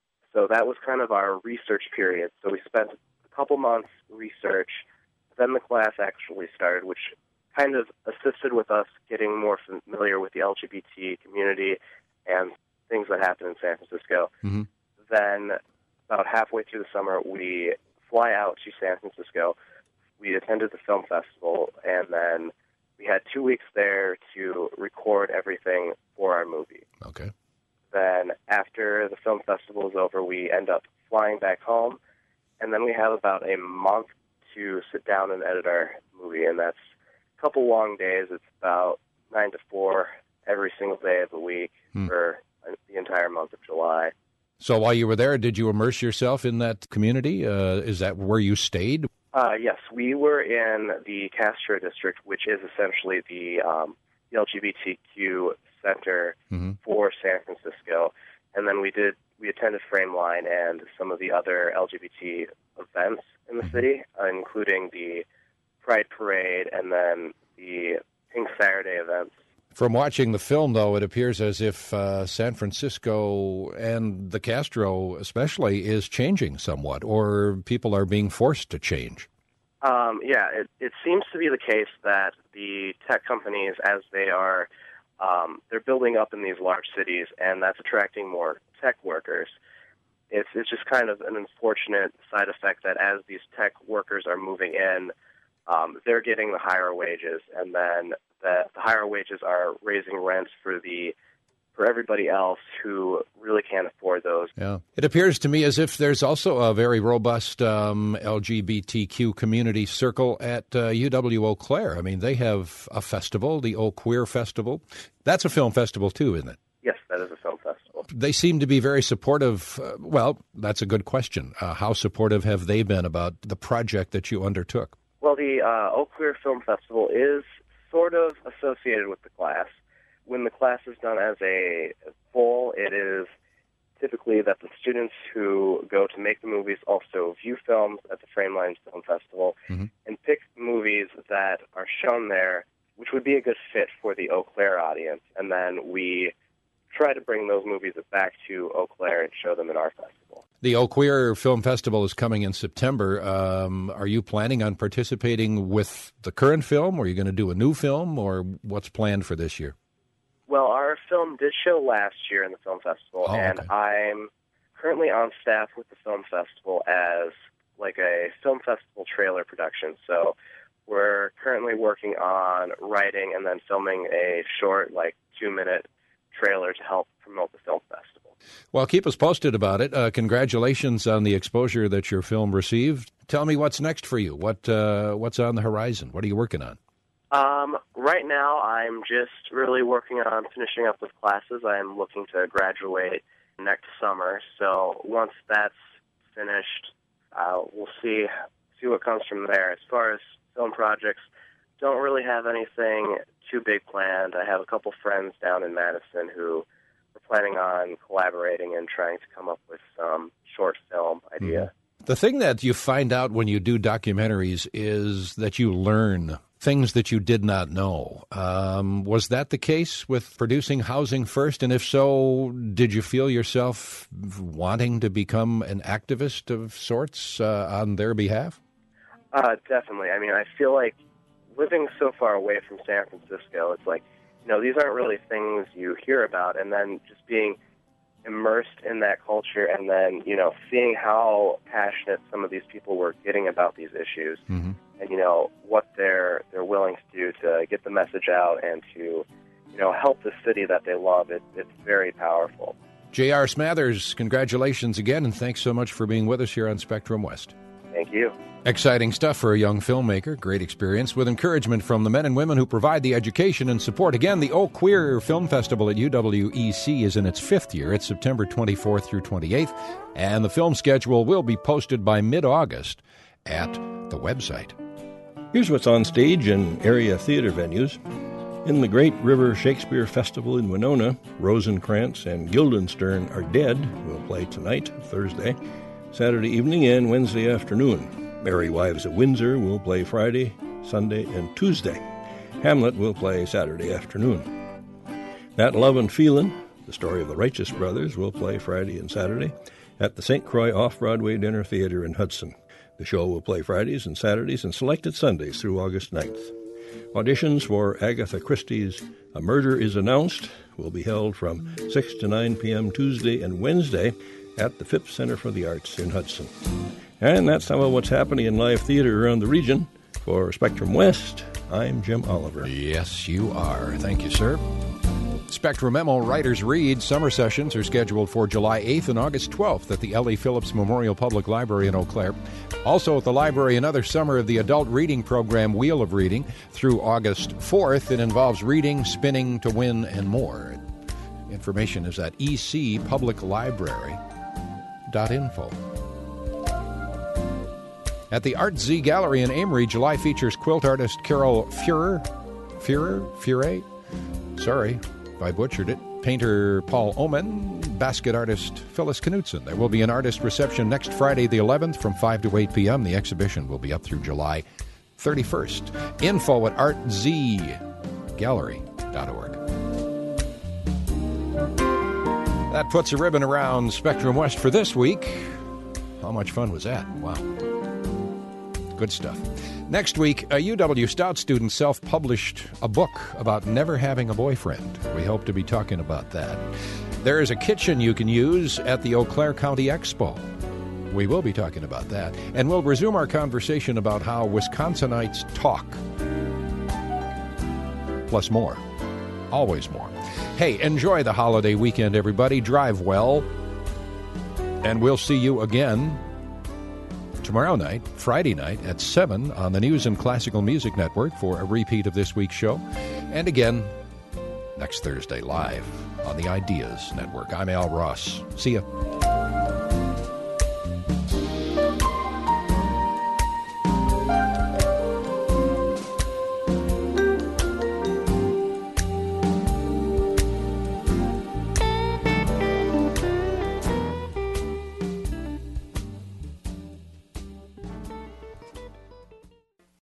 So that was kind of our research period. So we spent a couple months research, then the class actually started, which kind of assisted with us getting more familiar with the L G B T community and things that happen in San Francisco. Mm-hmm. Then about halfway through the summer, we fly out to San Francisco. We attended the film festival, and then we had two weeks there to record everything for our movie. Okay. Then after the film festival is over, we end up flying back home, and then we have about a month to sit down and edit our movie, and that's a couple long days. It's about nine to four every single day of the week Hmm. for the entire month of July. So while you were there, did you immerse yourself in that community? Uh, is that where you stayed? Uh, yes, we were in the Castro district, which is essentially the, um, the L G B T Q center Mm-hmm. for San Francisco, and then we did we attended Frameline and some of the other L G B T events in the city, uh, including the Pride Parade and then the Pink Saturday events. From watching the film, though, it appears as if uh, San Francisco and the Castro especially is changing somewhat, or people are being forced to change. Um, yeah, it, it seems to be the case that the tech companies, as they are, um, they're building up in these large cities, and that's attracting more tech workers. It's it's just kind of an unfortunate side effect that as these tech workers are moving in, um, they're getting the higher wages, and then the, the higher wages are raising rents for the for everybody else who really can't afford those. Yeah. It appears to me as if there's also a very robust um, L G B T Q community circle at uh, U W Eau Claire. I mean, they have a festival, the Eau Queer Festival. That's a film festival, too, isn't it? Yes, that is a film festival. They seem to be very supportive. Uh, well, that's a good question. Uh, how supportive have they been about the project that you undertook? Well, the uh, Eau Queer Film Festival is sort of associated with the class. When the class is done as a full, it is typically that the students who go to make the movies also view films at the Frameline Film Festival Mm-hmm. and pick movies that are shown there, which would be a good fit for the Eau Claire audience. And then we try to bring those movies back to Eau Claire and show them in our festival. The Eau Queer Film Festival is coming in September. Um, are you planning on participating with the current film, or are you going to do a new film, or what's planned for this year? Well, our film did show last year in the film festival, Oh, and okay. I'm currently on staff with the film festival as like a film festival trailer production. So we're currently working on writing and then filming a short, like, two-minute trailer to help promote the film festival. Well, keep us posted about it. Uh, congratulations on the exposure that your film received. Tell me what's next for you. What uh, what's on the horizon? What are you working on? Um, right now, I'm just really working on finishing up with classes. I'm looking to graduate next summer. So once that's finished, uh, we'll see see what comes from there. As far as film projects, don't really have anything too big planned. I have a couple friends down in Madison who are planning on collaborating and trying to come up with some short film idea. The thing that you find out when you do documentaries is that you learn things that you did not know. Um, was that the case with producing Housing First? And if so, did you feel yourself wanting to become an activist of sorts uh, on their behalf? Uh, definitely. I mean, I feel like living so far away from San Francisco, it's like, you know, these aren't really things you hear about. And then just being immersed in that culture and then, you know, seeing how passionate some of these people were getting about these issues. Mm-hmm. And, you know, what they're they're willing to do to get the message out and to, you know, help the city that they love. It, it's very powerful. J R. Smathers, congratulations again, and thanks so much for being with us here on Spectrum West. Thank you. Exciting stuff for a young filmmaker. Great experience with encouragement from the men and women who provide the education and support. Again, the Eau Queer Film Festival at U W E C is in its fifth year. It's September twenty-fourth through twenty-eighth, and the film schedule will be posted by mid-August at the website. Here's what's on stage in area theater venues. In the Great River Shakespeare Festival in Winona, Rosencrantz and Guildenstern Are Dead will play tonight, Thursday, Saturday evening, and Wednesday afternoon. Merry Wives of Windsor will play Friday, Sunday, and Tuesday. Hamlet will play Saturday afternoon. That Love and Feelin', the story of the Righteous Brothers, will play Friday and Saturday at the Saint Croix Off-Broadway Dinner Theater in Hudson. The show will play Fridays and Saturdays and selected Sundays through August ninth. Auditions for Agatha Christie's A Murder is Announced will be held from six to nine p.m. Tuesday and Wednesday at the Phipps Center for the Arts in Hudson. And that's some of what's happening in live theater around the region. For Spectrum West, I'm Jim Oliver. Yes, you are. Thank you, sir. Spectrum Memo Writers Read summer sessions are scheduled for July eighth and August twelfth at the L E. Phillips Memorial Public Library in Eau Claire. Also at the library, another summer of the adult reading program, Wheel of Reading, through August fourth. It involves reading, spinning to win, and more. Information is at e c public library dot info. At the Art Z Gallery in Amory, July features quilt artist Carol Fuhrer, Fuhrer, Fuhrer, sorry if I butchered it, painter Paul Oman, basket artist Phyllis Knutson. There will be an artist reception next Friday the eleventh from five to eight p.m. The exhibition will be up through July thirty-first. Info at art z gallery dot org. That puts a ribbon around Spectrum West for this week. How much fun was that? Wow. Good stuff. Next week, a U W Stout student self-published a book about never having a boyfriend. We hope to be talking about that. There is a kitchen you can use at the Eau Claire County Expo. We will be talking about that. And we'll resume our conversation about how Wisconsinites talk. Plus more. Always more. Hey, enjoy the holiday weekend, everybody. Drive well. And we'll see you again tomorrow night, Friday night at seven on the News and Classical Music Network for a repeat of this week's show. And again, next Thursday live on the Ideas Network. I'm Al Ross. See ya.